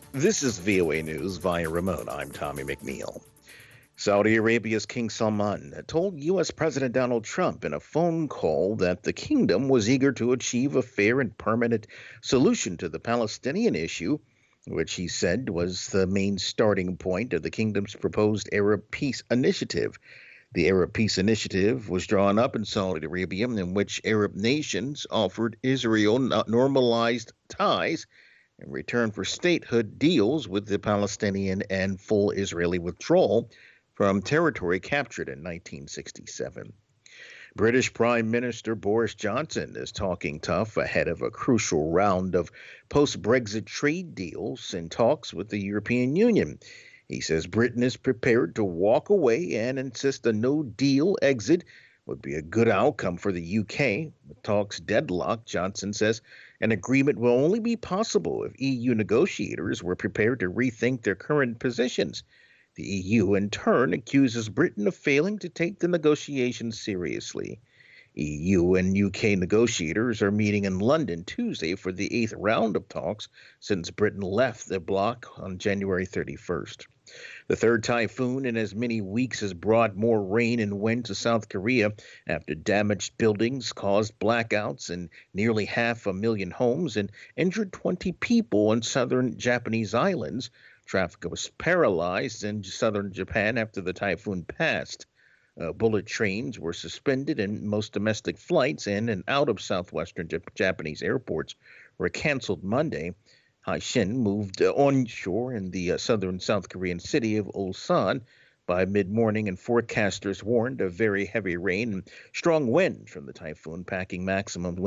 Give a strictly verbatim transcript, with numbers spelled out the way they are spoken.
This is V O A News via remote. I'm Tommy McNeil. Saudi Arabia's King Salman told U S. President Donald Trump in a phone call that the kingdom was eager to achieve a fair and permanent solution to the Palestinian issue, which he said was the main starting point of the kingdom's proposed Arab Peace Initiative. The Arab Peace Initiative was drawn up in Saudi Arabia, in which Arab nations offered Israel normalized ties in return for statehood deals with the Palestinian and full Israeli withdrawal from territory captured in nineteen sixty-seven. British Prime Minister Boris Johnson is talking tough ahead of a crucial round of post-Brexit trade deals and talks with the European Union. He says Britain is prepared to walk away and insists a no-deal exit would be a good outcome for the U K. With talks deadlocked, Johnson says an agreement will only be possible if E U negotiators were prepared to rethink their current positions. The E U, in turn, accuses Britain of failing to take the negotiations seriously. E U and U K negotiators are meeting in London Tuesday for the eighth round of talks since Britain left the bloc on January thirty-first. The third typhoon in as many weeks has brought more rain and wind to South Korea after damaged buildings caused blackouts in nearly half a million homes and injured twenty people on southern Japanese islands. Traffic was paralyzed in southern Japan after the typhoon passed. Uh, bullet trains were suspended and most domestic flights in and out of southwestern Jap- Japanese airports were canceled Monday. Haishin moved uh, onshore in the uh, southern South Korean city of Ulsan by mid-morning, and forecasters warned of very heavy rain and strong wind from the typhoon, packing maximum